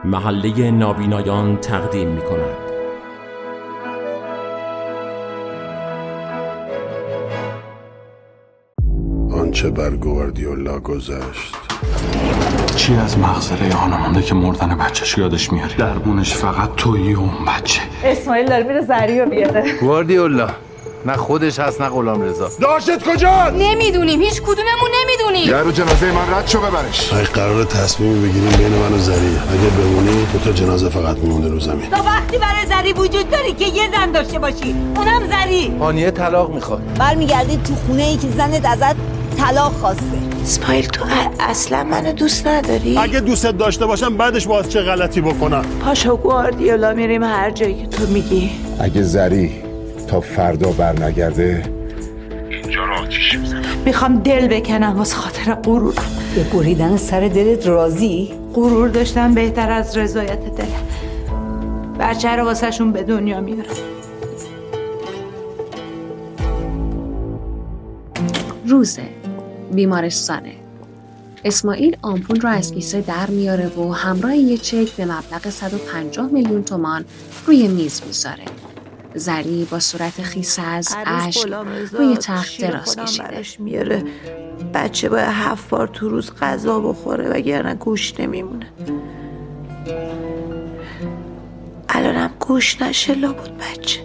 محله نابینایان تقدیم می‌کند. آنچه بر گواردیولا گذشت. چی از مغز ریحانه مونده که مردن بچه‌ش یادش میاری؟ درمونش فقط تویی و اون بچه. اسماعیل داره میره زریو بیاره. گواردیولا نه خودش هست نه غلامرضا. داشت کجا؟ نمیدونیم، هیچ کدوممون نمیدونیم. یارو جنازه من رد شو ببرش. اگه قرار تصمیم بگیریم بین من و زری، اگه بمونی 2 تا جنازه فقط میمونه رو زمین. تو وقتی برای زری وجود داری که یه زن داشته باشی، اونم زری. هانیه طلاق میخواد. برمیگردی تو خونه ای که زنت ازت طلاق خواسته. اسماعیل تو اصلا منو دوست نداری؟ اگه دوستت داشته باشم بعدش باز چه غلطی بکنم؟ پاشا گواردیولا میریم هر جایی که تو میگی. اگه زری تا فردا برنگرده اینجا رو آتیش میزنم. میخوام دل بکنم واسه خاطر غرورم. به بریدن سر دلت راضی؟ غرور داشتن بهتر از رضایت دل. بچه رو واسه شون به دنیا میارم. روزه بیمارستانه. اسماعیل آمپول رو از کیسه در میاره و همراه یه چک به مبلغ 150 میلیون تومان روی میز میذاره. زری با صورت خیس از اشک روی تخت دراز کشیده. میاره. بچه باید 7 بار تو روز غذا بخوره وگرنه گوش نمیمونه. الانم گوش نشه لابد بچه.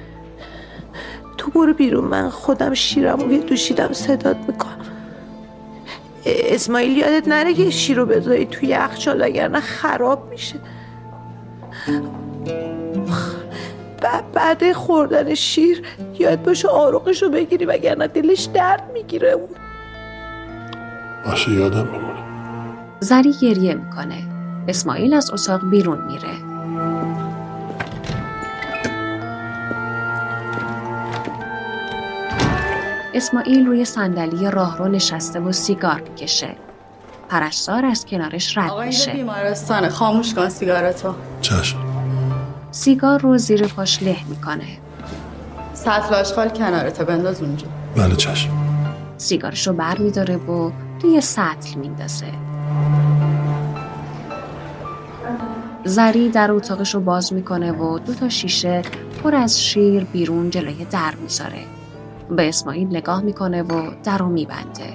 تو برو بیرون، من خودم شیرمو یه دوشیدم صدات میکنم. اسماعیل یادت نره که شیر رو بذاری توی یخچال وگرنه خراب میشه. بعد خوردن شیر یاد باشه آروغش رو بگیری وگرنه دلش درد میگیره. باشه یادم میمونه. زری گریه میکنه. اسماعیل از اتاق بیرون میره. اسماعیل روی صندلی راهرو نشسته و سیگار میکشه. پرستار از کنارش رد میشه. آقای بیمارستانه، خاموش کن سیگارتو. چشم. سیگار رو زیر پاش له میکنه. سطل آشغال کنارته، بنداز اونجا. بله چشم. سیگارشو بر میداره و روی سطل میندازه. زری در اتاقشو باز میکنه و 2 تا شیشه پر از شیر بیرون جلوی در میذاره. به اسماعیل نگاه میکنه و در رو میبنده.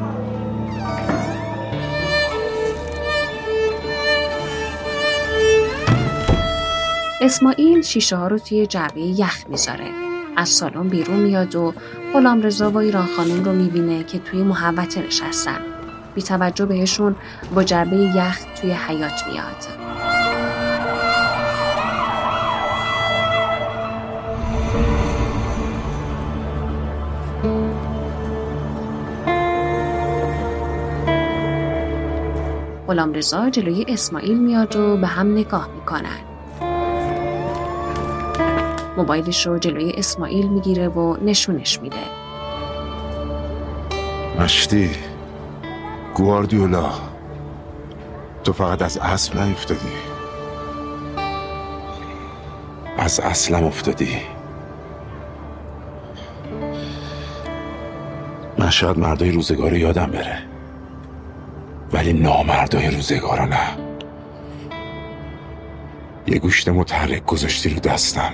اسماعیل شیشه ها رو توی جعبه یخ میذاره. از سالن بیرون میاد و غلامرضا و ایران خانم رو میبینه که توی محوطه نشستن. بی توجه بهشون با جعبه یخ توی حیاط میاد. غلامرضا جلوی اسماعیل میاد و به هم نگاه میکنن. موبایلش رو جلوی اسماعیل میگیره و نشونش میده. مشتی گواردیولا، تو فقط از اصل نیفتادی، از اصلم افتادی. من شاید مردای روزگار یادم بره ولی نامردای روزگارا نه. یه گوشت متحرک گذاشتی رو دستم،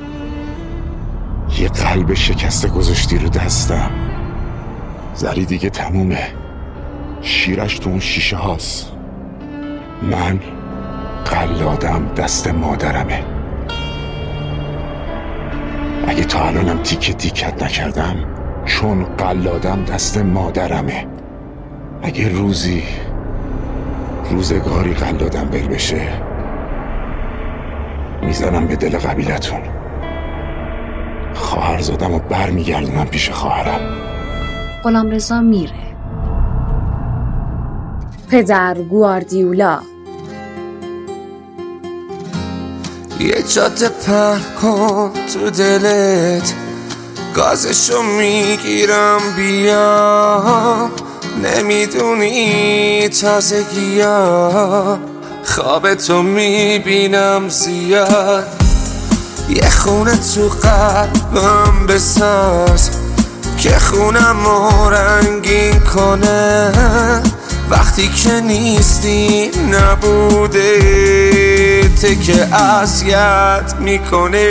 یه قلب شکسته گذاشتی رو دستم. زری دیگه تمومه، شیرش تو اون شیشه هاست. من قلادم دست مادرمه. اگه تا الانم تیکه تیکت نکردم چون قلادم دست مادرمه. اگه روزگاری قلادم بل بشه میزنم به دل قبیلتون. خواهرزادم رو بر میگردونم پیش خواهرم. غلامرضا میره. پدر گواردیولا. یه جاده پهن کن تو دلت، گازشو میگیرم بیا. نمیدونی تازگیا خوابتو میبینم زیاد. یه خونه تو قلبم بساز که خونمو رنگین کنه. وقتی که نیستی نبوده حسه که اذیت میکنه.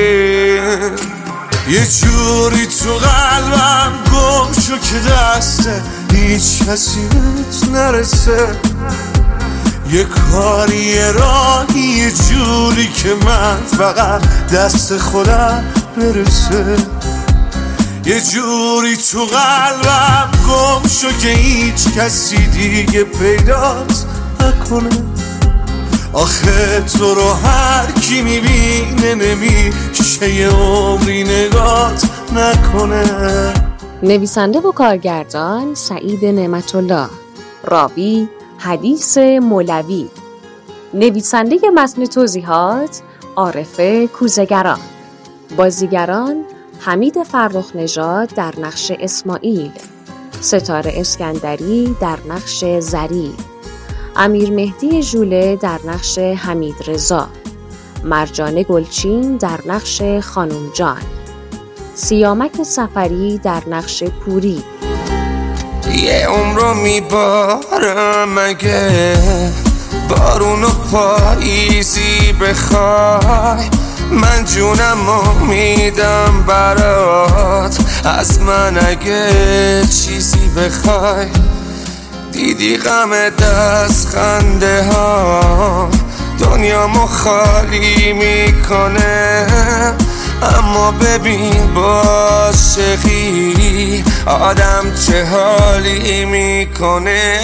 یه جوری تو قلبم گم شو که دست هیچ کسی نرسه. یه کاری یه راهی یه جوری که من فقط دست خودم برسه. یه جوری تو قلبم گم شو که هیچ کسی دیگه پیدات نکنه. آخه تو رو هر کی میبینه نمیشه یه عمری نگات نکنه. نویسنده و کارگردان سعید نعمت‌الله. راوی حدیث مولوی. نویسنده متن توضیحات عارف کوزه‌گران. بازیگران حمید فرخ‌نژاد در نقش اسماعیل، ستاره اسکندری در نقش زری، امیر مهدی ژوله در نقش حمید رضا، مرجان گلچین در نقش خانم جان، سیامک سفری در نقش پوری. یه عمرو میبارم مگه بارون و پاییزی بخوای، من جونمو میدم برات، از من اگه چیزی بخوای. دیدی غم دست خنده ها دنیامو خالی میکنه، اما ببین با عاشقی آدم چه حالی میکنه.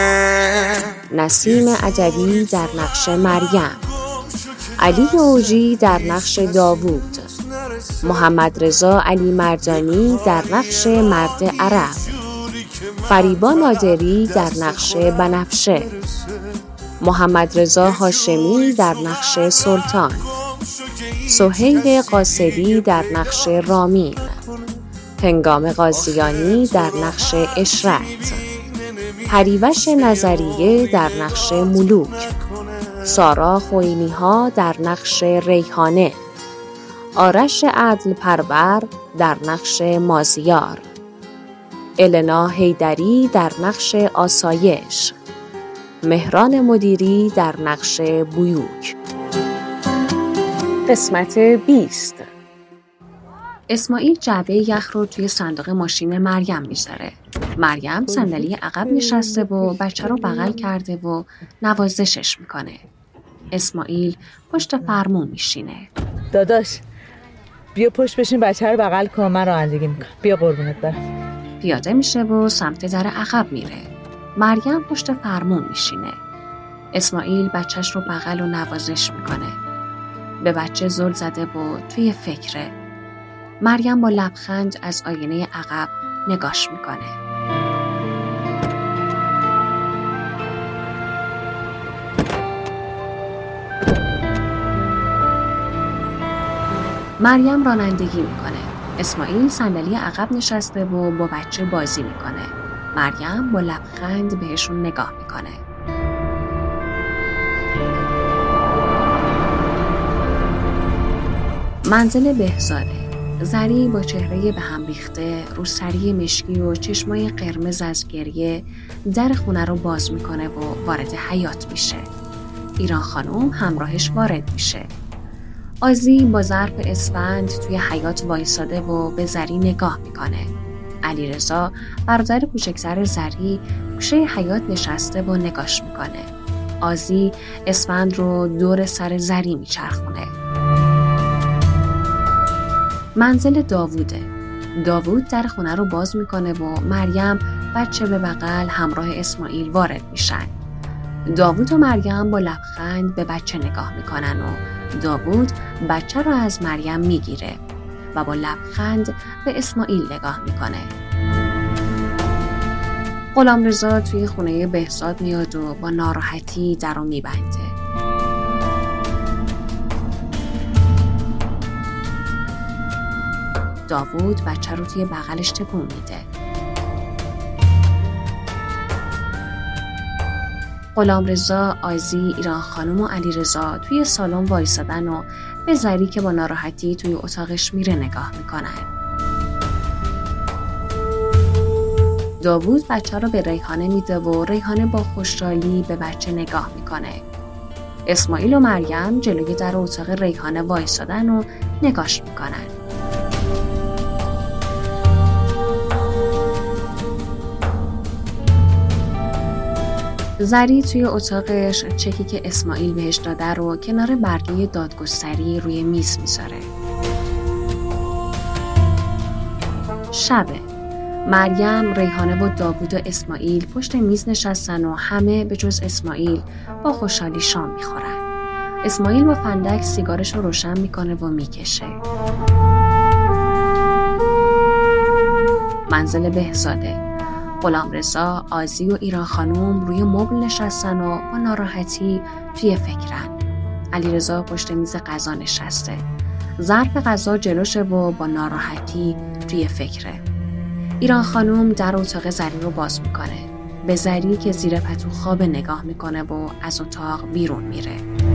نسیم عجبی در نقش مریم، علی اوجی در نقش داوود، محمد رضا علی مردانی در نقش مرد عرب، فریبا نادری در نقش بنفشه، محمد رضا هاشمی در نقش سلطان، سهیل قاصدی در نقش رامین، هنگام قاضیانی در نقش اشرت، پریوش نظریه در نقش ملوک، سارا خوینی‌ها در نقش ریحانه، آرش عدل پرور در نقش مازیار، النا حیدری در نقش آسایش، مهران مدیری در نقش بیوک. قسمت 20. اسماعیل جعبه یخ رو توی صندوق ماشین مریم میذاره. مریم صندلی عقب نشسته و بچه رو بغل کرده و نوازشش میکنه. اسماعیل پشت فرمون میشینه. داداش بیا پشت بشین بچه رو بغل کن، من رانندگی میکنم. بیا قربونت برم. پیاده میشه و سمت در عقب میره. مریم پشت فرمون میشینه. اسماعیل بچهش رو بغل و نوازش میکنه. به بچه زل زده و توی فکره. مریم با لبخند از آینه عقب نگاش میکنه. مریم رانندگی میکنه. اسماعیل صندلی عقب نشسته و با بچه بازی میکنه. مریم با لبخند بهشون نگاه میکنه. منزل بهزاده. زری با چهره به هم ریخته، روسری مشکی و چشمای قرمز از گریه در خونه رو باز میکنه و وارد حیاط میشه. ایران خانم همراهش وارد میشه. آزی با ظرف اسفند توی حیاط وایساده و به زری نگاه میکنه. علیرضا برادر کوچکتر زری گوشه حیاط نشسته و نگاش میکنه. آزی اسفند رو دور سر زری میچرخونه. منزل داووده. داوود در خونه رو باز میکنه و مریم بچه به بغل همراه اسماعیل وارد میشن. داوود و مریم با لبخند به بچه نگاه میکنن و داوود بچه رو از مریم میگیره و با لبخند به اسماعیل نگاه میکنه. غلامرضا توی خونه بهزاد میاد و با ناراحتی در رو میبنده. داوود بچه رو توی بغلش تکون میده. غلامرضا، آزی، ایران خانم و علیرضا توی سالن وایسادن و به زری که با ناراحتی توی اتاقش میره نگاه میکنن. داوود بچه رو به ریحانه میده و ریحانه با خوشحالی به بچه نگاه میکنه. اسماعیل و مریم جلوی در اتاق ریحانه وایسادن و نگاش میکنن. زری توی اتاقش چکی که اسماعیل بهش داده رو کنار برگه دادگستری روی میز میذاره. شبه. مریم، ریحانه و داوود و اسماعیل پشت میز نشستن و همه به جز اسماعیل با خوشحالی شام میخورن. اسماعیل با فندک سیگارش رو روشن میکنه و میکشه. منزل بهزاده. غلامرضا، آذی و ایران خانوم روی مبل نشستن و با ناراحتی توی فکرن. علیرضا پشت میز غذا نشسته. ظرف غذا جلوشه و با ناراحتی توی فکره. ایران خانوم در اتاق زری رو باز میکنه. به زری که زیر پتو خواب نگاه میکنه و از اتاق بیرون میره.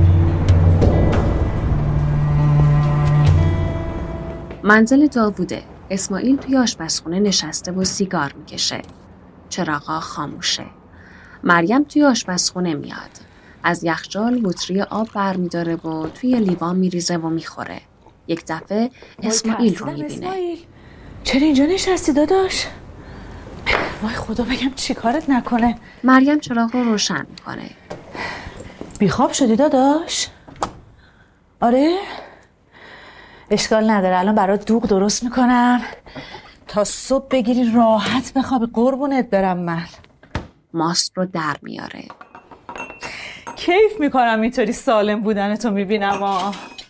منزل داووده. اسماعیل توی آشپزخونه نشسته و سیگار میکشه. چراغا خاموشه. مریم توی آشپزخونه میاد. از یخچال بطری آب برمیداره و توی لیوان میریزه و میخوره. یک دفعه اسماعیل رو میبینه. چرا اینجا نشستی داداش؟ وای خدا بگم چی کارت نکنه. مریم چراغ رو روشن میکنه. بیخواب شدی داداش؟ آره؟ اشکال نداره، الان برات دوغ درست میکنم تا صبح بگیری راحت بخوابی. قربونت برم. من ماست رو در میاره. کیف میکنم اینطوری سالم بودنتو میبینم.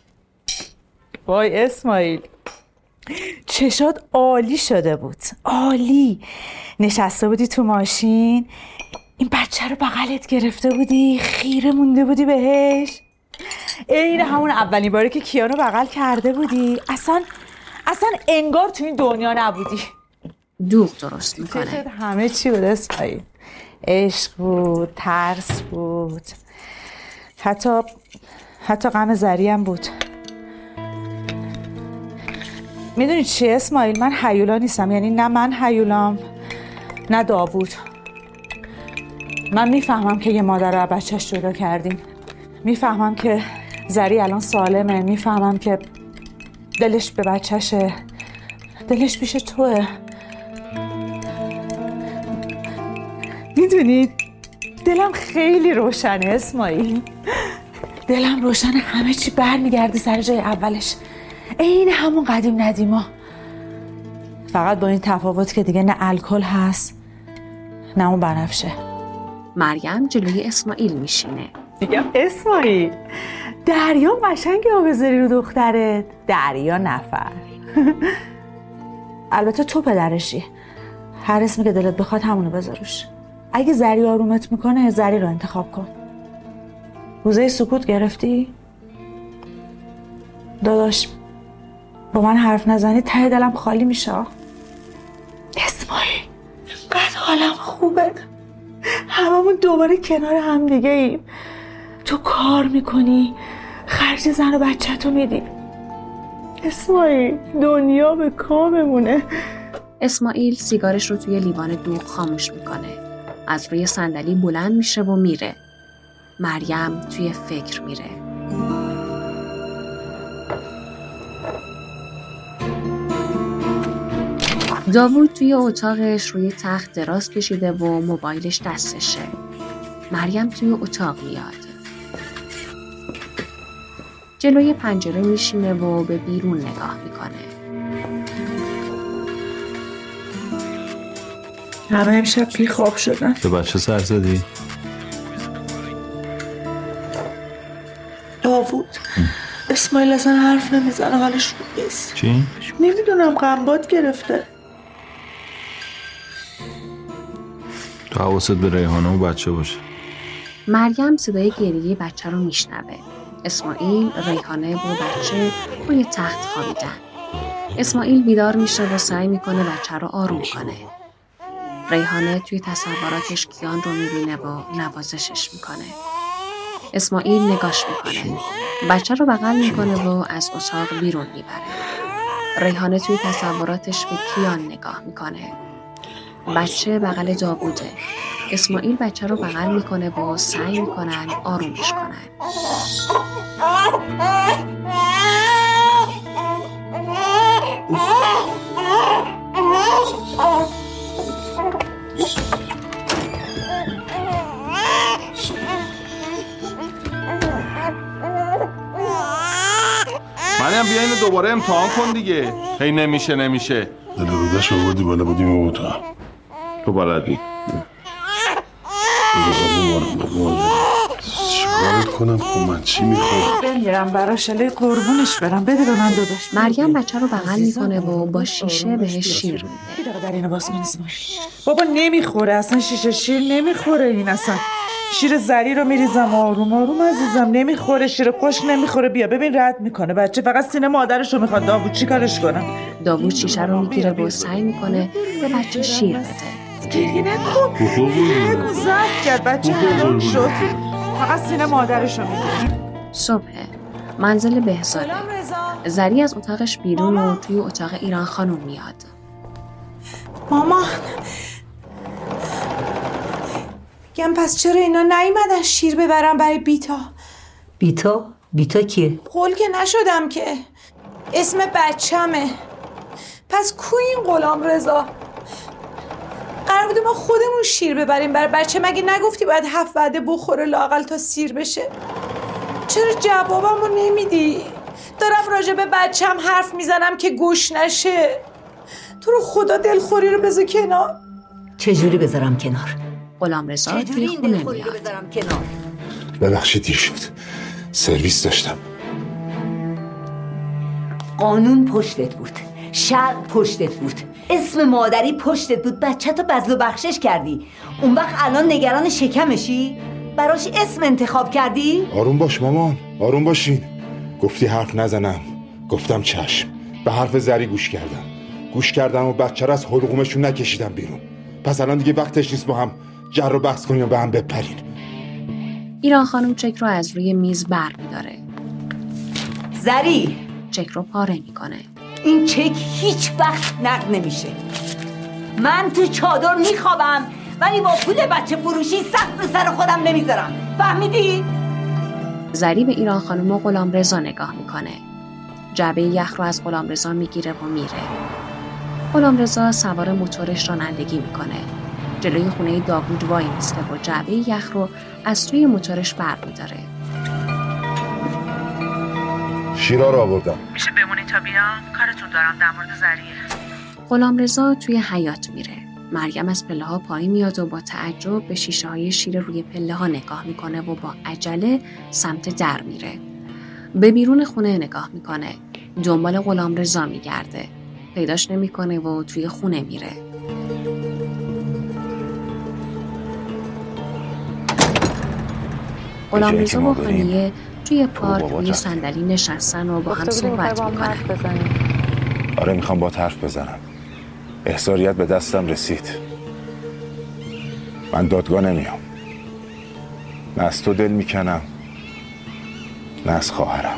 وای اسماعیل، چشات عالی شده بود. عالی. نشسته بودی تو ماشین، این بچه رو بغلت گرفته بودی، خیره مونده بودی بهش. این همون اولین باره که کیانو بغل کرده بودی. اصلا انگار تو این دنیا نبودی. دوغ درست میکنه. چشت همه چی بود اسماعیل. عشق بود، ترس بود، حتی غم زری هم بود. میدونی چی اسماعیل؟ من هیولا نیستم. یعنی نه من هیولام نه داوود. من میفهمم که یه مادر رو بچهش جدا کردیم. میفهمم که زری الان سالمه. میفهمم که دلش به بچهشه. دلش پیش توه. میدونی دلم خیلی روشنه اسماعیل. دلم روشنه، همه چی برمیگرده سر جای اولش. این همون قدیم ندیما. فقط با این تفاوت که دیگه نه الکل هست نه اون بنفشه. مریم جلوی اسماعیل میشینه. میگم اسماعیل، دریا قشنگه بذاری رو دخترت. دریا نفر. البته تو پدرشی، هر اسمی که دلت بخواد همونو بذاروش. اگه زری آرومت میکنه زری رو انتخاب کن. روزه سکوت گرفتی؟ داداش با من حرف نزنی ته دلم خالی میشه. اسماعیل قد حالم خوبه. هممون دوباره کنار هم دیگه ایم. تو کار میکنی، خرج زن و بچه تو میدی. اسماعیل دنیا به کاممونه. اسماعیل سیگارش رو توی لیوان دوغ خاموش میکنه. از روی صندلی بلند میشه و میره. مریم توی فکر میره. داوود توی اتاقش روی تخت دراز کشیده و موبایلش دستشه. مریم توی اتاق میاد. جلوی پنجره میشینه و به بیرون نگاه میکنه. همه امشب بی خواب شدن. به بچه سر زدی؟ داوود اسماعیل اصلا حرف نمیزنه، حالش خوب نیست. چی؟ نمیدونم، غمباد گرفته. تو حواست به ریحانه و بچه باشه. مریم صدای گریه بچه رو میشنوه. اسماعیل، ریحانه و بچه روی تخت خوابیدن. اسماعیل بیدار میشه و سعی میکنه بچه رو آروم کنه. ریحانه توی تصوراتش کیان رو میبینه و نوازشش میکنه. اسماعیل نگاش میکنه. بچه رو بغل میکنه و از اتاق بیرون میبره. ریحانه توی تصوراتش به کیان نگاه میکنه. بچه بغل داووده. اسماعیل بچه رو بغل میکنه و سعی میکنن آرومش کنن. مریم بیا اینو دوباره امتحان کن دیگه. هی نمیشه. دل رودش آوردی بالا بودیم و بودم. تو بلدی. چیکارت کنم؟ خب من چی میخوام؟ بمیرم براش، علی قربونش برم. بده به من داداش. مریم بچه رو بغل میکنه و با شیشه بهش شیر میده. یه دقیقه در اینو باز کن اسماعیل. بابا نمیخوره اصلا، شیشه شیر نمیخوره این اصلا. شیر زری رو میریزم آروم عزیزم، نمیخوره. شیر خشک نمیخوره. بیا ببین رد میکنه بچه، فقط سینه مادرش رو میخواد. داوود چی کارش کنم؟ داوود شیشه رو میگیره و سعی میکنه به بچه شیر بده. گریه نکن زد کرد بچه حلال شد. فقط سینه مادرش رو میگیره. صبح منزل بهزاده. زری از اتاقش بیرون و توی اتاق ایران خانم میاد. مامان میگم پس چرا اینا نیومدن شیر ببرن برای بیتا؟ بیتا کیه؟ قول که نشدم که، اسم بچمه. پس کو این غلامرضا؟ قرار بوده ما خودمون شیر ببریم برای بچه. مگه نگفتی باید 7 وعده بخوره لااقل تا سیر بشه؟ چرا جوابمو نمیدی؟ دارم راجع به بچم حرف میزنم که گوش نشه. تو رو خدا دلخوری رو بذار کنار. چجوری بذارم کنار؟ غلامرضا توی خونه میاد. ببخشید دیر شد، سرویس داشتم. قانون پشتت بود، شرع پشتت بود، اسم مادری پشتت بود، بچه تو بذل و بخشش کردی. اون وقت الان نگران شکمشی؟ براش اسم انتخاب کردی؟ آروم باش مامان، آروم باشین. گفتی حرف نزنم، گفتم چشم. به حرف زری گوش کردم و بچه رو از حلقومشون نکشیدم بیرون. پس الان دیگه وقتش نیست با هم جر و بحث کنیم و به هم بپرین. ایران خانم چک رو از روی میز بر میداره. زری چک رو پاره میکنه. این چک هیچ وقت نقد نمیشه. من تو چادر میخوابم ولی با پول بچه فروشی سقف به سر خودم نمیذارم. فهمیدی؟ زری به ایران خانم و غلامرضا نگاه میکنه. جعبه یخ رو از غلامرضا میگیره و میره. غلامرضا سوار موتورش رانندگی میکنه. جلوی خونه داوود وای میسته و جعبه یخ رو از توی موتورش برمیداره. شیرا رو آوردم. میشه بمونی تا بیام؟ کارتون دارم در مورد زریه. غلامرضا توی حیاط میره. مریم از پله ها پایین میاد و با تعجب به شیشه های شیر روی پله ها نگاه میکنه و با عجله سمت در میره. به بیرون خونه نگاه میکنه. دنبال غلامرضا میگرده. پیداش نمیکنه و توی خونه میره. غلامرضا و خانیه توی پارک روی صندلی نشستن و با هم صحبت میکنن. آره میخوام با حرف بزنم. احضاریت به دستم رسید. من دادگاه نمیام. نه از تو دل میکنم نه از خواهرم.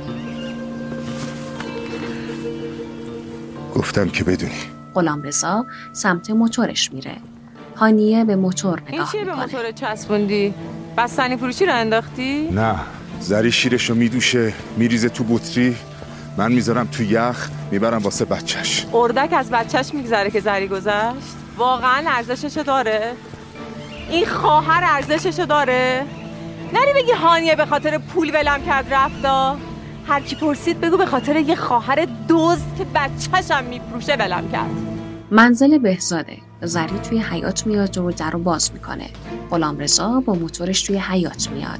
گفتم که بدونی. غلامرضا سمت موتورش میره. هانیه به موتور نگاه میکنه. این چیه به موتور چسبوندی؟ بستنی فروشی رو انداختی؟ نه، زری شیرشو میدوشه میریزه تو بطری، من میذارم تو یخ میبرم واسه بچهش. اردک از بچهش میگذره که زری گذشت؟ واقعا ارزششو داره؟ این خواهر ارزششو داره؟ نری بگی هانیه به خاطر پول ولم کرد رفتا؟ هر کی پرسید بگو به خاطر یه خواهر دزد که بچه‌ش هم میفروشه ولم کرد. منزل بهزاده. زری توی حیاط میاد و در رو باز میکنه. غلامرضا با موتورش توی حیاط میاد.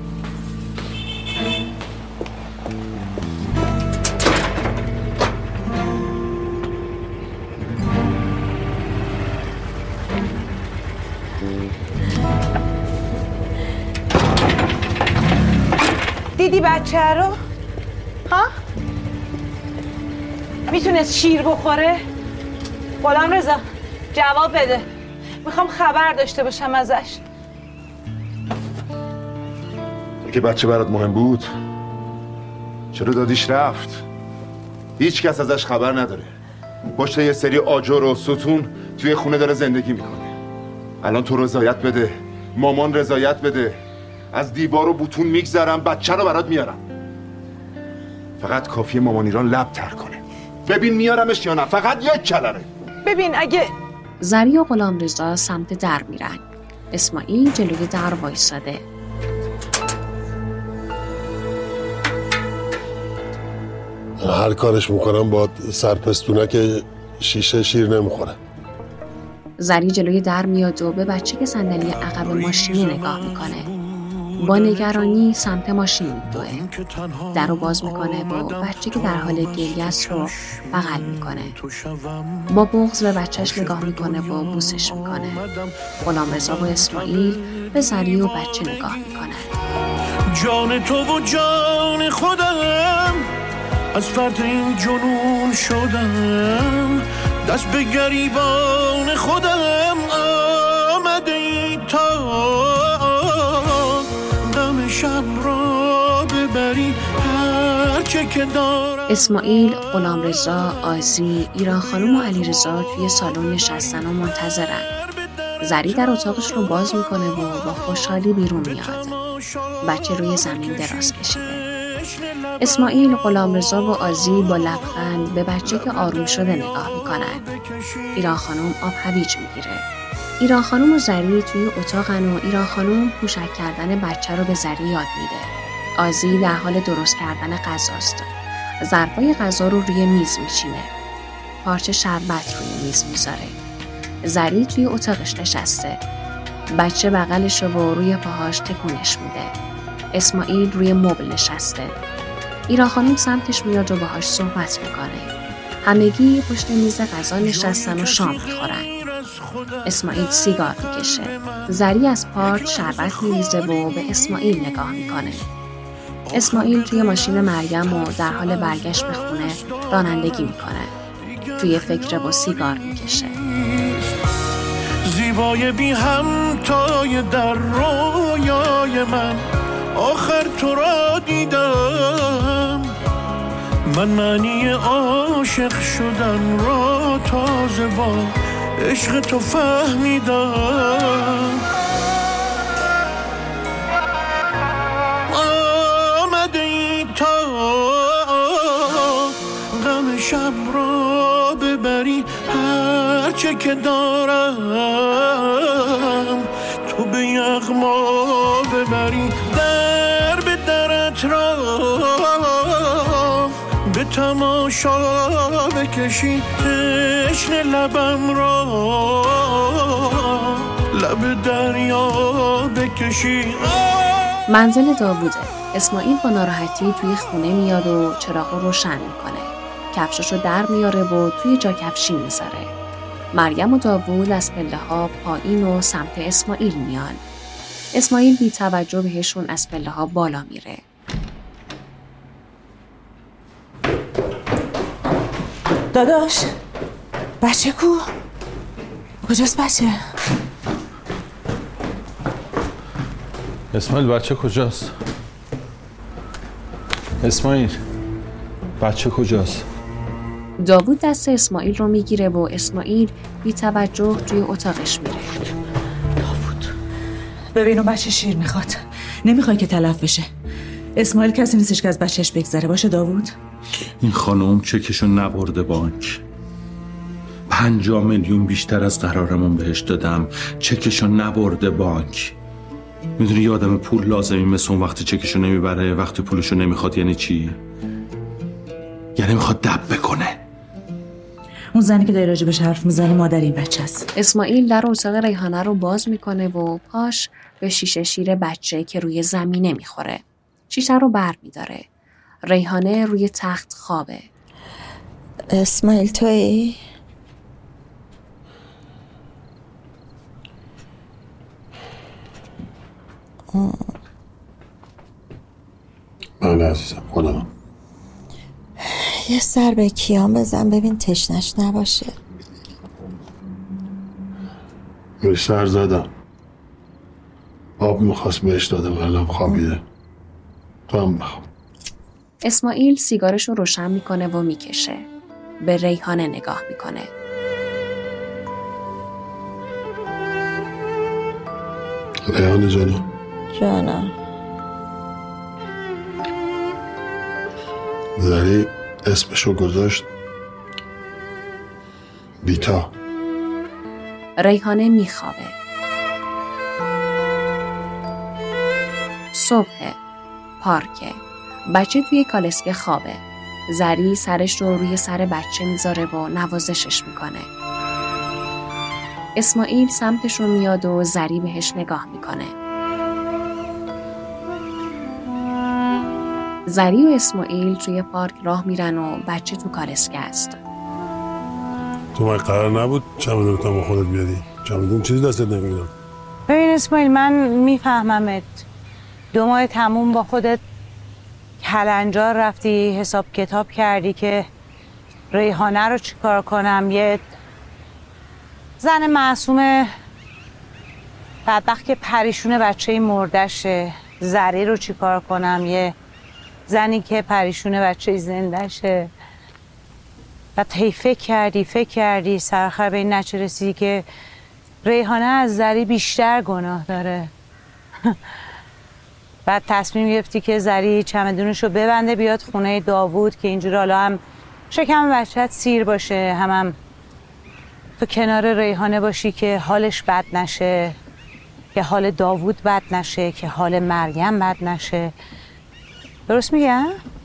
دیدی بچه رو؟ ها؟ میتونست شیر بخوره؟ غلامرضا جواب بده، میخوام خبر داشته باشم ازش. که بچه برات مهم بود؟ چرا دادیش رفت؟ هیچ کس ازش خبر نداره. پشت یه سری آجر و ستون توی خونه داره زندگی میکنه. الان تو رضایت بده، مامان رضایت بده، از دیوار و بوتون میگذرم، بچه رو برات میارم. فقط کافیه مامان ایران لب تر کنه. ببین میارمش یا نه، فقط یک کلمه. ببین اگه زری و غلامرضا سمت در میرن. اسماعیل جلوی در وایساده. هر کارش میکنم با سرپستونه که شیشه شیر نمیخوره. زری جلوی در میاد و به بچه که صندلی عقب ماشینی نگاه میکنه. با نگرانی سمت ماشین میدوه. در رو باز میکنه و بچه که در حال گریه است رو بغل میکنه. با بغض به بچهش نگاه میکنه و بوسش میکنه. غلامرضا و اسماعیل به زری و بچه نگاه میکنه. جان تو و جان خودم، از فرط این جنون شدم، دست به گریبان خودم آمده ای تا غم شب را ببری هرچه که دارم. اسماعیل، غلامرضا، آذی، ایران خانم و علیرضا توی سالن نشستن و منتظرن. زری در اتاقش رو باز میکنه و با خوشحالی بیرون میاد. بچه روی زمین دراز کشیده. اسماعیل، غلامرضا و آذی با لبخند به بچه که آروم شده نگاه میکنن. ایران خانم آب هویج میگیره. ایران خانم و زری توی اتاقن و ایران خانم پوشک کردن بچه رو به زری یاد میده. آذی در حال درست کردن غذاست. ظرفای غذا رو روی میز میچینه. پارچه شربت روی میز میذاره. زری توی اتاقش نشسته. بچه بغلش رو روی پاهاش تکونش میده. اسماعیل روی مبل نشسته. ایران خانم سمتش میاد و باهاش صحبت میکنه. همگی پشت میز غذا نشستن و شام میخورن. اسماعیل سیگار میکشه. زری از پارچ شربت میریزه و به اسماعیل نگاه میکنه. اسماعیل توی ماشین مریم و در حال برگشت به خونه رانندگی میکنه. توی فکر با سیگار میکشه. زیبای بی همتای در رویای من، آخر تو را دیدم. من معنی عاشق شدن را تازه با عشق تو فهمیدم. آمده ای تا غم شب را ببری هرچه که دارم، تو به یغما ببری در به درت را، به تماشا بکشی تشنه لبم را، لب دریا بکشی. منزل داووده. اسماعیل با ناراحتی توی خونه میاد و چراغ رو روشن میکنه. کفشاشو در میاره و توی جا کفشی میذاره. مریم و داوود از پله ها پایین و سمت اسماعیل میان. اسماعیل بی توجه بهشون از پله ها بالا میره. داداش، بچه کو؟ کجاست بچه؟ اسماعیل بچه کجاست؟ اسماعیل بچه کجاست؟ داوود دست اسماعیل رو میگیره و اسماعیل بی توجه توی اتاقش میره. داوود ببین اون بچه شیر میخواد، نمیخوای که تلف بشه. اسماعیل کسی نیستش که از بچهش بگذره. باشه داوود؟ این خانم چکشو نبرده بانک. 50 میلیون بیشتر از قرارمون بهش دادم، چکشو نبرده بانک. میدونی یه آدم پول لازمی مثل اون وقتی چکشو نمیبره، وقتی پولشو نمیخواد یعنی چی؟ یعنی میخواد دب بکنه. اون زنی که داری راجبش حرف میزنی مادر این بچه است. اسماعیل در اتاق ریحانه رو باز میکنه و پاش به شیشه شیر بچه که روی زمینه میخوره. شیشه رو بر میداره. ریحانه روی تخت خوابه. اسماعیل تویی؟ من عزیزم خودم. یه سر به کیان بزن ببین تشنش نباشه. یه سر زدم، آب میخواست بهش دادم، الان خوابیده. تو هم بخواب. اسماعیل سیگارش رو روشن میکنه و میکشه. به ریحانه نگاه میکنه. ریحانه جانم. جانم. زری اسمشو گذاشت بیتا. ریحانه میخوابه. صبح پارکه. بچه توی کالسکه خوابه. زری سرش رو روی سر بچه میذاره و نوازشش میکنه. اسماعیل سمتش رو میاد و زری بهش نگاه میکنه. زری و اسماعیل توی پارک راه میرن و بچه تو کالسکه است. تو من قرار نبود چمدون تا با خودت بیاری؟ چمدون چیزی دستت نمیدم. ببین اسماعیل، من میفهممت. 2 ماه تموم با خودت کلنجار رفتی، حساب کتاب کردی که ریحانه رو چیکار کنم، یه زن معصوم بدبخت که پریشون بچه مردشه. زری رو چیکار کنم، یه زنی که پریشون بچه زندشه. و هی فکر کردی سرآخر به این نتیجه رسیدی که ریحانه از زری بیشتر گناه داره. بعد تصمیم گرفتی که زری چمدونشو ببنده بیاد خونه داوود که اینجوری حالا هم شکم بچه‌ت سیر باشه، هم تو کنار ریحانه باشی که حالش بد نشه، که حال داوود بد نشه، که حال مریم بد نشه. درست میگم؟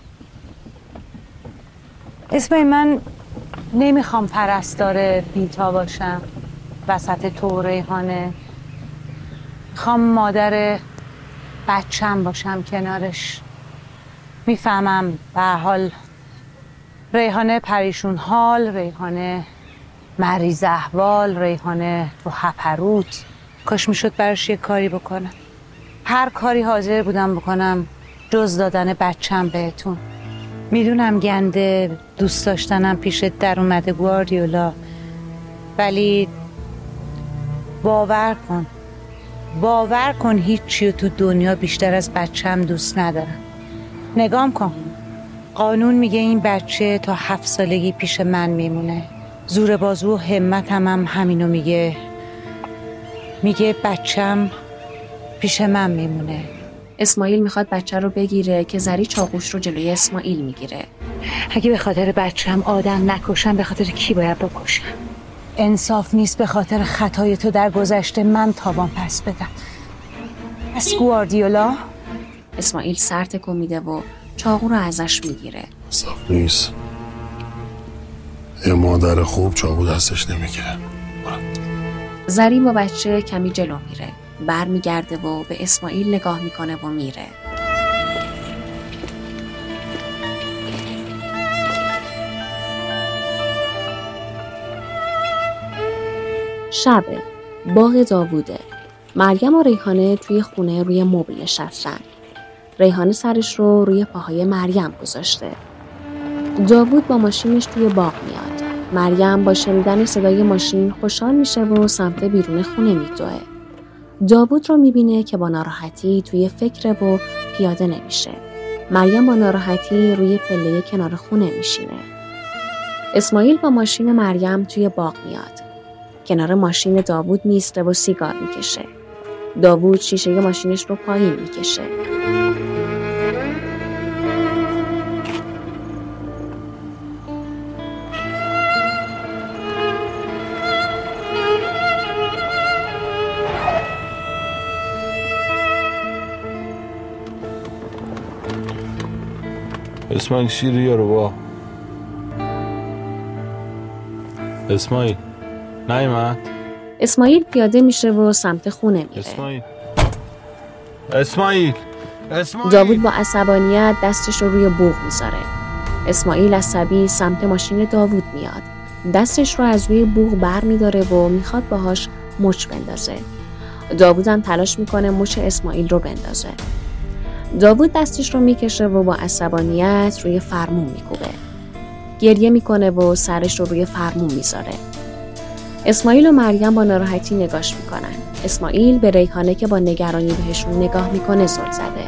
اسماعیل، من نمیخوام پرستار بیتا باشم وسط تو ریحانه. میخوام مادر بچم باشم کنارش. میفهمم به هر حال ریحانه پریشون حال، ریحانه مریض احوال، ریحانه تو هپروت. کاش میشد براش یه کاری بکنم. هر کاری حاضر بودم بکنم جز دادن بچم بهتون. میدونم گنده دوست داشتنم پیشت در اومده گواردیولا، ولی باور کن هیچی تو دنیا بیشتر از بچم دوست ندارم. نگام کن، قانون میگه این بچه تا 7 سالگی پیش من میمونه. زور بازو و همتم هم همینو میگه بچم پیش من میمونه. اسماعیل میخواد بچه رو بگیره که زری چاقوش رو جلوی اسماعیل میگیره. اگه به خاطر بچم آدم نکشم، به خاطر کی باید بکشم؟ انصاف نیست به خاطر خطای تو در گذشته من تاوان پس بدم. پس گواردیولا؟ اسماعیل سر تکون میده و چاقو رو ازش میگیره. انصاف نیست. یه مادر خوب چاقو دستش نمیگیره. زری با بچه کمی جلو میره، برمیگرده و به اسماعیل نگاه میکنه و میره. شبه، باغ داووده. مریم و ریحانه توی خونه روی مبل نشستن. ریحانه سرش رو روی پاهای مریم گذاشته. داوود با ماشینش توی باغ میاد. مریم با شنیدن صدای ماشین خوشحال میشه و سمت بیرون خونه میدوه. داوود رو میبینه که با ناراحتی توی فکره و پیاده نمیشه. مریم با ناراحتی روی پله کنار خونه میشینه. اسماعیل با ماشین مریم توی باغ میاد. کنار ماشین داوود میسته و سیگار میکشه. داوود شیشه ماشینش رو پایین میکشه. اسماعیل شیر یارو با اسماعیل نیومد. اسماعیل پیاده میشه و سمت خونه میره. اسماعیل داوود با عصبانیت دستش رو روی بوق میذاره. اسماعیل عصبی سمت ماشین داوود میاد. دستش رو از روی بوق بر میداره و میخواد باهاش مچ بندازه. داوود هم تلاش میکنه مچ اسماعیل رو بندازه. داوود دستش رو میکشه و با عصبانیت روی فرمون میکوبه. گریه میکنه و سرش رو روی فرمون میذاره. اسماعیل و مریم با ناراحتی نگاش میکنن. اسماعیل به ریحانه که با نگرانی بهشون نگاه میکنه زل زده.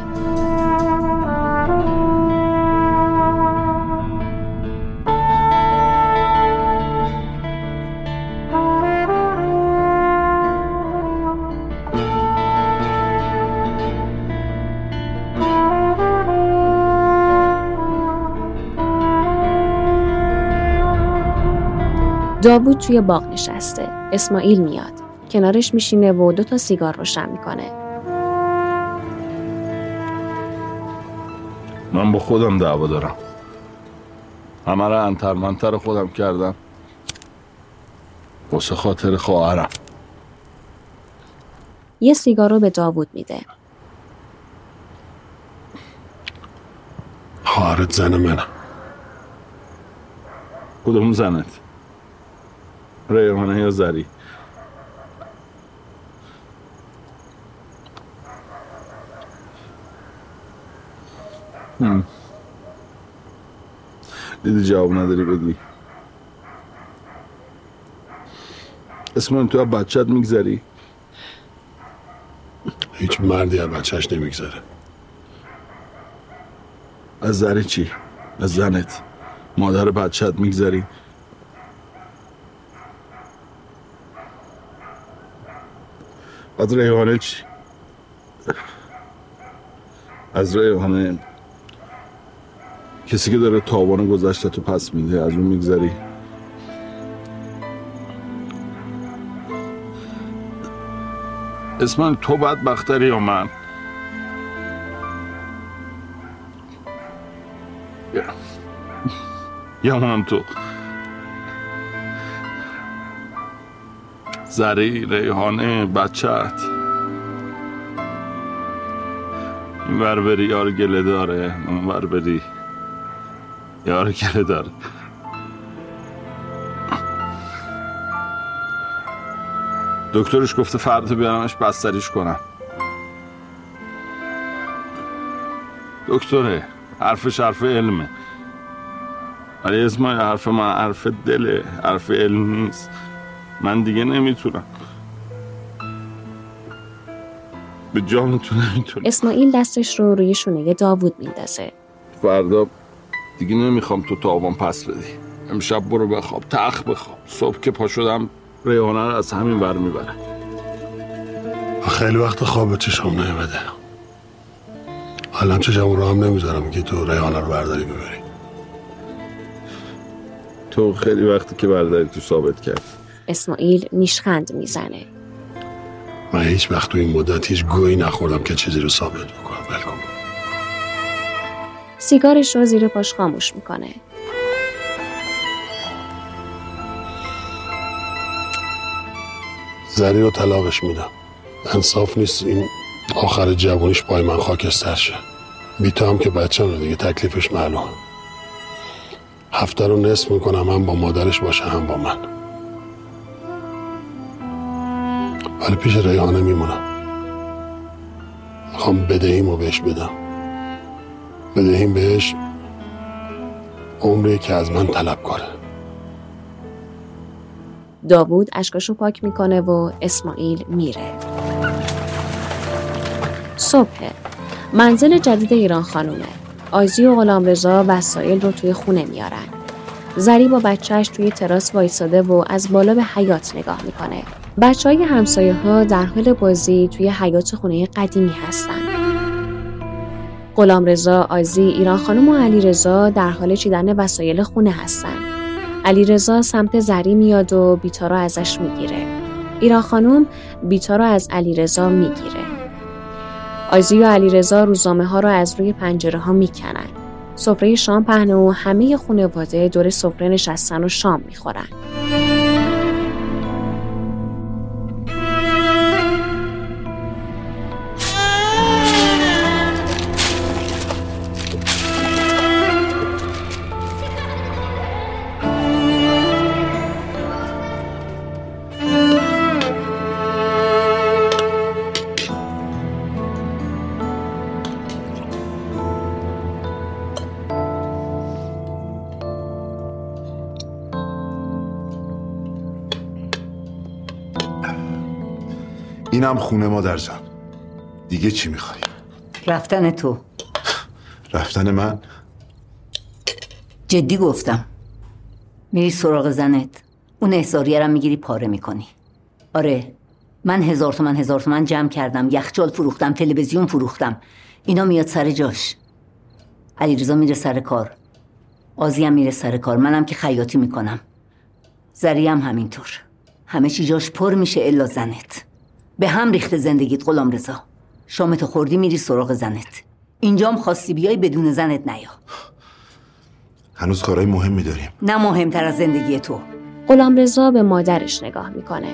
داوود توی باغ نشسته. اسماعیل میاد. کنارش میشینه و 2 تا سیگار روشن میکنه. من با خودم دعوا دارم. همه را انترمنتر خودم کردم واسه خاطر خواهرم. یه سیگار رو به داوود میده. خواهرت زن منم. کدوم زنت؟ ریحانه یا زری؟ دیدی جواب نداری بدی. اسم تو از بچه‌ت میگذری؟ هیچ مردی از بچهش نمیگذره. از زری چی؟ از زنت؟ مادر بچه‌ت میگذری؟ از ریحانه چی؟ از ریحانه کسی که داره تاوان گذشته تو پس میده از اون میگذری؟ اسمان تو بدبختری یا من؟ یا من تو؟ زری، ریحانه، بچه‌ت این ور بری یار گله داره، اون ور بری یار گله داره. دکترش گفته فردا بیارمش بستریش کنم. دکتره، حرفش حرف علمه، ولی اسمای حرف من حرف دله، حرف علم نیست. من دیگه نمیتونم، به جامتون نمیتونم. اسماعیل دستش رو روی شونه داوود میندازه. فردا دیگه نمیخوام تو تاوان پس بدی. امشب برو بخواب، تخت بخواب. صبح که پا شدم ریحانه رو از همین ور میبره. خیلی وقت خواب چشم نمیده. الان چشم رو هم نمیذارم که تو ریحانه رو برداری ببری. تو خیلی وقتی که برداری تو ثابت کرد. اسماعیل نیشخند میزنه. من هیچ وقت تو این مدت هیچ گویی نخوردم که چیزی رو ثابت بکنم. بلکن سیگارش رو زیر پاش خاموش میکنه. زری رو طلاقش میدم. انصاف نیست این آخر جوانیش پای من خاکستر شه. بی تو هم که بچه رو دیگه تکلیفش معلوم. هفته رو نصف میکنم، هم با مادرش باشه هم با من. ولی پیش ریحانه میمونم. میخوام بدهیمو بهش بدم. بدهیم بهش عمری که از من طلب کنه. داوود اشکاشو پاک میکنه و اسماعیل میره. صبح منزل جدید ایران خانومه. آیزی و غلامرضا وسایل رو توی خونه میارن. زری با بچهش توی تراس وایساده و از بالا به حیاط نگاه میکنه. بچهای همسایه ها در حال بازی توی حیاط خونه قدیمی هستن. غلامرضا، آیزی، ایران خانم و علیرضا در حال چیدن وسایل خونه هستن. علیرضا سمت زری میاد و بیتا رو ازش میگیره. ایران خانم بیتا رو از علیرضا میگیره. آیزی و علیرضا روزنامه ها رو از روی پنجره ها میکنن. سفره شام پهنه و همه خانواده دور سفره نشستن و شام میخورن. اینم خونه مادر جان. دیگه چی میخوای؟ رفتن تو. رفتن من؟ جدی گفتم. میری سراغ زنت، اون احضاریه رو میگیری پاره میکنی. آره، من 1000 تومن جمع کردم، یخچال فروختم، تلویزیون فروختم. اینا میاد سر جاش. علیرضا میره سر کار، آزی هم میره سر کار، منم که خیاطی میکنم. زری هم همینطور. همه چی جاش پر میشه الا زنت. به هم ریخته زندگیت غلامرضا. شامتو خوردی میری سراغ زنت. اینجام خواستی بیای بدون زنت نیا. هنوز کارهای مهمی داریم. نه مهمتر از زندگی تو. غلامرضا به مادرش نگاه میکنه.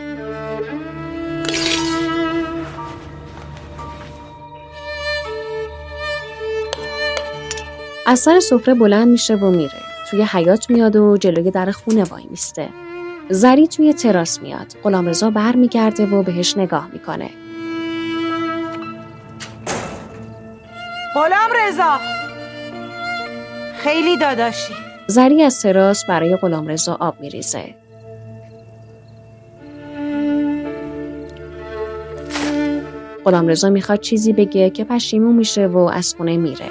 از سر سفره بلند میشه و میره. توی حیاط میاد و جلوی در خونه وای میسته. زری توی تراس میاد. غلامرضا برمیگرده و بهش نگاه میکنه. غلامرضا خیلی داداشی. زری از تراس برای غلامرضا آب میریزه. غلامرضا میخواد چیزی بگه که پشیمون میشه و از خونه میره.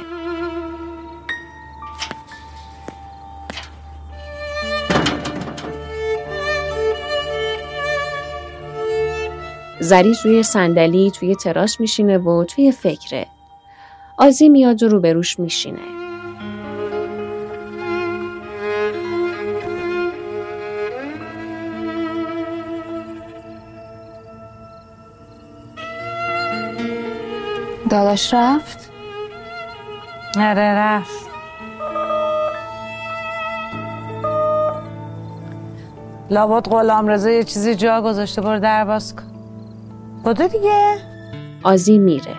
زری توی صندلی توی تراس میشینه و توی فکره. آذی میاد و روبروش میشینه. داداش رفت؟ نره رفت. لابد غلامرضا یه چیزی جا گذاشته، برو در باز کن. بودو دیگه. آذی میره.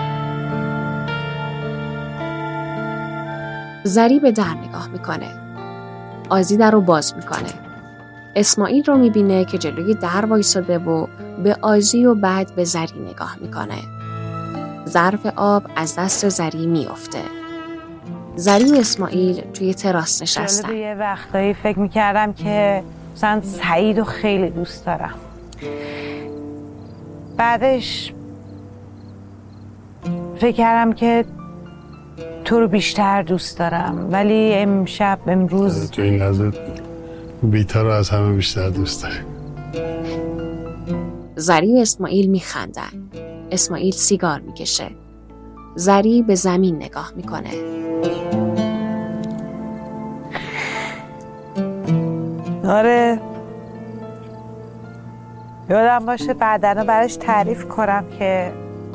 زری به در نگاه میکنه. آذی در رو باز میکنه. اسماعیل رو میبینه که جلوی در وایساده و به آذی و بعد به زری نگاه میکنه. ظرف آب از دست زری میافته. زری و اسماعیل توی تراس نشستن. یه وقتایی فکر میکردم که مثلا سعید رو خیلی دوست دارم. بعدش فکر کردم که تو رو بیشتر دوست دارم، ولی امروز تو این لحظه بیتا رو از همه بیشتر دوست داری. زری و اسماعیل میخندن. اسماعیل سیگار میکشه. زری به زمین نگاه میکنه. آره یادم باشه بعداً براش تعریف کنم که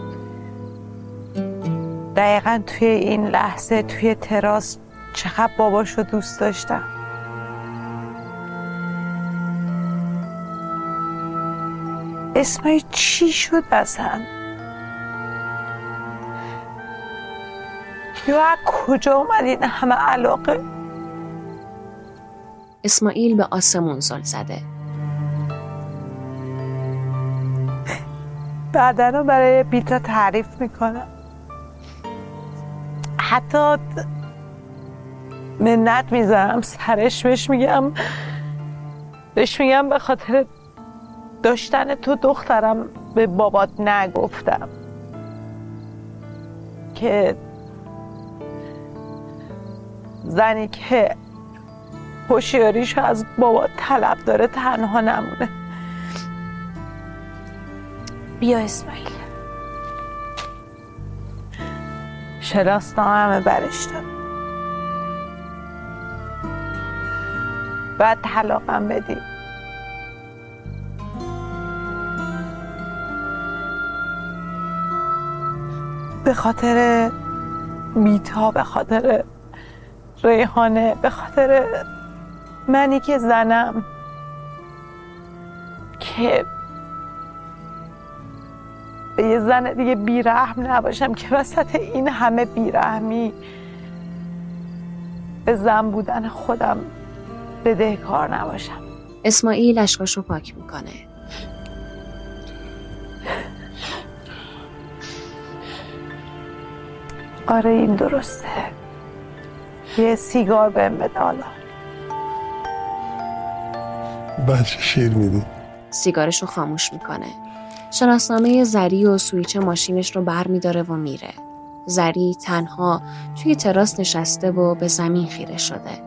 دقیقاً توی این لحظه توی تراس چقدر باباشو دوست داشتم. اسمش چی شد اصلا؟ یا کجا اومد این همه علاقه؟ اسماعیل به آسمون زل زده. بعداً برای بیتا تعریف میکنم. حتی منت میذارم سرش، بهش میگم به خاطر داشتن تو دخترم به بابات نگفتم که زنی که هوشیاریشو از بابات طلب داره تنها نمونه. بیا اسماعیل، شناسنامه‌مو برش دار، بعد طلاقم بدی. به خاطر میتا، به خاطر ریحانه، به خاطر منی که زنم که به یه زن دیگه بیرحم نباشم، که وسط این همه بیرحمی به زن بودن خودم بدهکار نباشم. اسماعیل اشکاشو پاک میکنه. آره این درسته. یه سیگار بهم بده حالا. بچه شیر میدی. سیگارشو خاموش میکنه. شناسنامه زری و سویچ ماشینش رو بر میداره و میره. زری تنها توی تراس نشسته و به زمین خیره شده.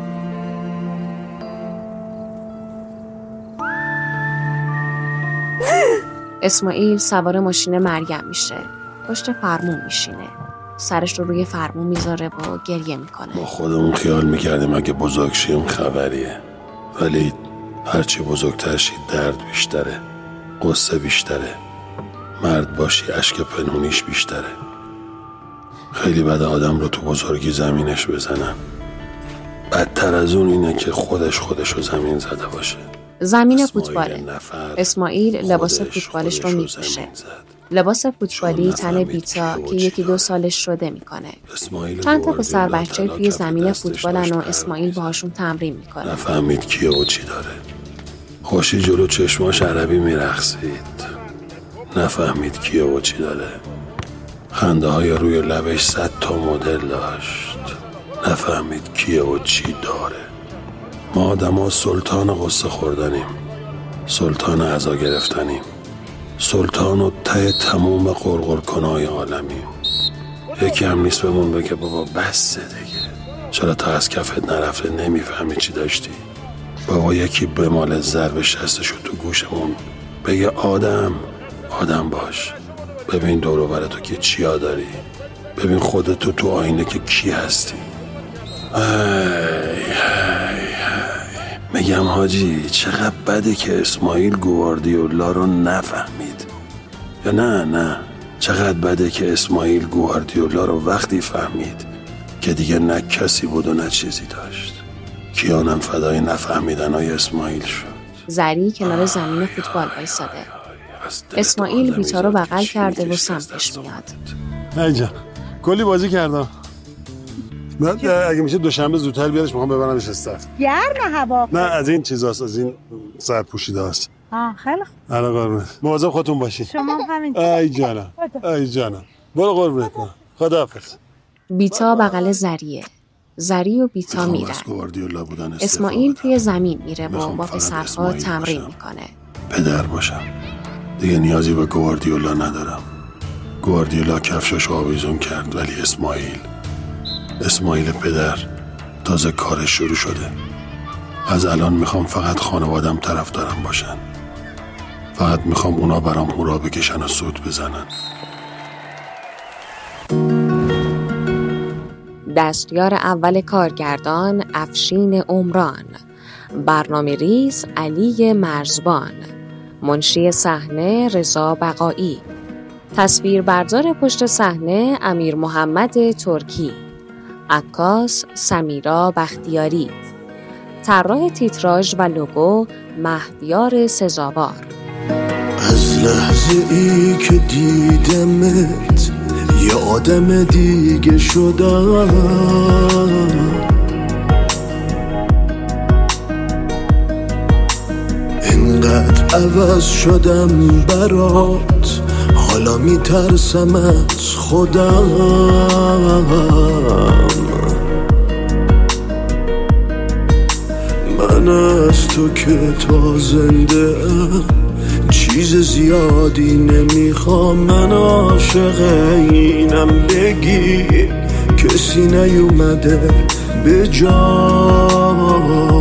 اسماعیل سوار ماشین مریم میشه. پشت فرمون میشینه. سرش رو روی فرمون میذاره و گریه میکنه. ما خودمون خیال میکردیم اگه بزرگ شیم خبریه، ولی هرچی بزرگتر شی درد بیشتره، قصه بیشتره، مرد باشی اشک پنهونیش بیشتره. خیلی بده آدم رو تو بزرگی زمینش بزنن. بدتر از اون اینه که خودشو زمین زده باشه. زمین فوتباله. اسماعیل لباس فوتبالش رو میپوشه. لباس فوتبالی تن بیتا که 1-2 سالش شده میکنه. چند تا پسر بچه توی زمین فوتبالن و اسماعیل باهاشون تمرین میکنه. نفهمید کیه و چی داره. خوشی جلو چشماش عربی میرقصید. نفهمید کیه و چی داره. خنده های روی لبش 100 تا مدل داشت. نفهمید کیه و چی داره. ما آدما سلطان قصه خوردنیم، سلطان عزا گرفتنیم، سلطان و ته تموم قرقر کنای عالمیم. یکی هم نیست بهمون بگه بابا بسه دیگه، چرا تا از کفت نرفته نمیفهمی چی داشتی. بابا یکی بمال ضرب شستشو تو گوشمون بگه آدم باش، ببین دور و بر تو که چیا داری، ببین خودتو تو آینه که کی هستی. میگم حاجی چقدر بده که اسماعیل گواردیولا رو نفهمید. یا نه چقدر بده که اسماعیل گواردیولا رو وقتی فهمید که دیگه نه کسی بود و نه چیزی داشت. کیانم فدای نفهمیدنای اسماعیل شد. زری کنار زمین فوتبال وایساده. اسماعیل بیتا رو بغل کرده و سمتش میاد. اینجا کلی بازی کردم. من اگه میشه دوشنبه زودتر بیارش، میخوام ببرمش استاد. گرم هوا. نه از این چیزاست، از این سرپوشیده است. خیلی خوب. الان قربونت. مواظب خودتون باشین. شما هم همین. ای جانم. برو قربونت. خداحافظ. بیتا بغل زریه. زری و بیتا میرن. اسماعیل توی زمین میره و با پسرها تمرین میکنه. پدر باشم. دیگه نیازی به گواردیولا ندارم. گواردیولا کفشش آویزون کرد، ولی اسماعیل پدر تازه کارش شروع شده. از الان میخوام فقط خانوادم طرفدارم باشن. فقط میخوام اونا برام هورا بکشن و سود بزنن. دستیار اول کارگردان افشین عمران، برنامه ریز علی مرزبان، منشی صحنه رضا بقایی، تصویربردار پشت صحنه امیر محمد ترکی، عکاس سمیرا بختیاری، طراح تیتراژ و لوگو مهدیار سزاوار. از لحظه ای که دیدمت یه آدم دیگه شدم، انقدر عوض شدم برات، حالا میترسم از خودم. من از تو که تا زنده چیز زیادی نمیخوام. من عاشق اینم بگی کسی نیومده به جام.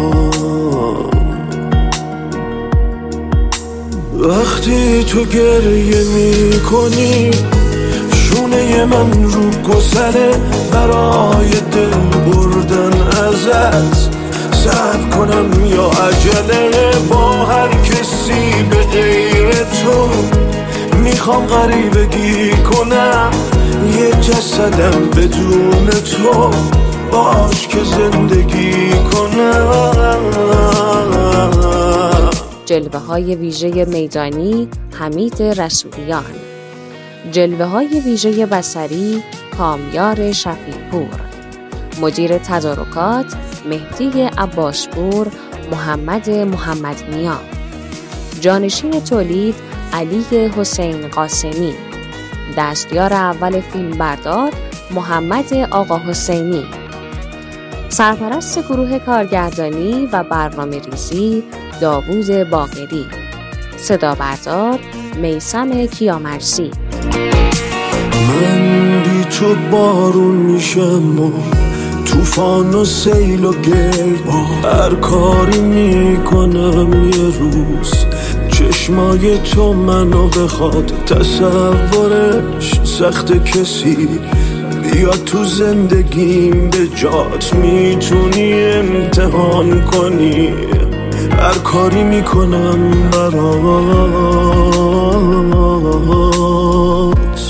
وقتی تو گریه میکنی شونه من رو گسله، برای دل بردن ازت صبر کنم یا عجله. با هر کسی به غیر تو میخوام غریبگی کنم، یه جسدم بدون تو باش که زندگی کنم. جلوه های ویژه میدانی حمید رسولیان، جلوه های ویژه بصری کامیار شفیع‌پور، مدیر تدارکات مهدی عباسپور محمد نیا، جانشین تولید علی حسین قاسمی، دستیار اول فیلمبردار محمد آقا حسینی، سرپرست گروه کارگردانی و برنامه ریزی داوود باقری، صدا بردار میثم کیامرسی. من بی تو بارون میشم و طوفان و سیل و گرد، هر کاری میکنم یه روز چشمای تو منو بخواد. تصورش سخت کسی بیاد تو زندگیم به جات، میتونی امتحان کنی هر کاری میکنم برات.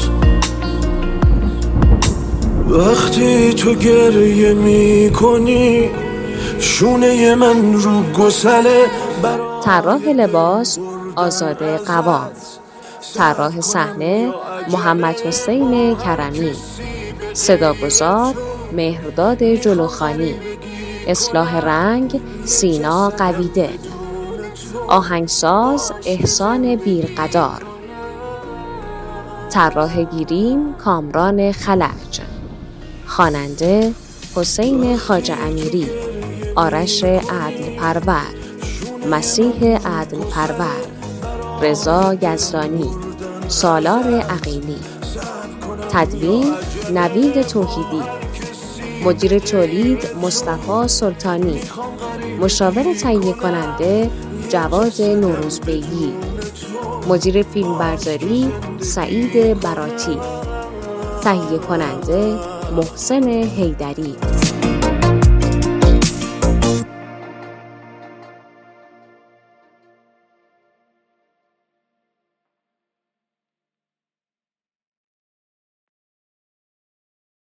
وقتی تو گریه میکنی شونه من رو گسله. طراح لباس آزاده قوام، طراح صحنه محمد حسین کرمی، صداگذار مهرداد جلوخانی، اصلاح رنگ سینا قویده، آهنگساز احسان بیرقدار، طراح گیریم کامران خلج، خواننده حسین خواجه امیری، آرش عدل پرور، مسیح عدل پرور، رضا یزدانی، سالار عقیلی، تدوین نوید توحیدی، مدیر تولید مصطفی سلطانی، مشاور تهیه کننده جواد نوروزبیگی، مدیر فیلمبرداری سعید براتی، تهیه کننده محسن حیدری.